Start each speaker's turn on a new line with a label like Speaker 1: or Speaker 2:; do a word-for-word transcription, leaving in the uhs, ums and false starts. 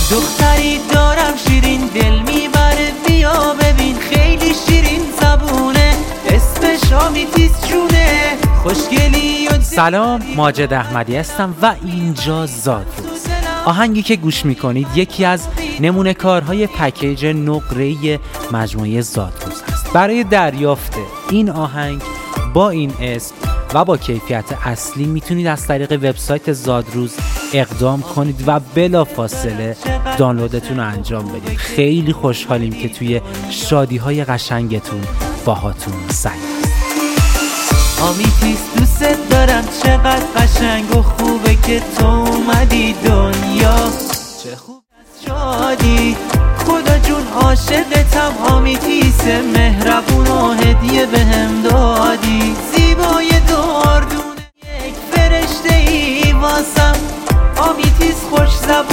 Speaker 1: دختری دارم شیرین دل میبره بیا ببین خیلی شیرین زبونه اسمش آمیتیس جونه خوشگلی و
Speaker 2: سلام، ماجد احمدی هستم و اینجا زادروز. آهنگی که گوش میکنید یکی از نمونه کارهای پکیج نقره‌ای مجموعه زادروز است. برای دریافت این آهنگ با این اسم و با کیفیت اصلی میتونید از طریق وبسایت زادروز اقدام کنید و بلافاصله دانلودتون رو انجام بدید. خیلی خوشحالیم که توی شادی‌های قشنگتون باهاتون سعی.
Speaker 1: آمیتیس دوست دارم چقدر قشنگ و خوبه که تو اومدی دنیا چه خوب از شادی خدا جون عاشقتم آمیتیس مهربون و هدیه بهم دادی زیبای داردونه یک فرشته ای واسم آمیتیس خوش زبان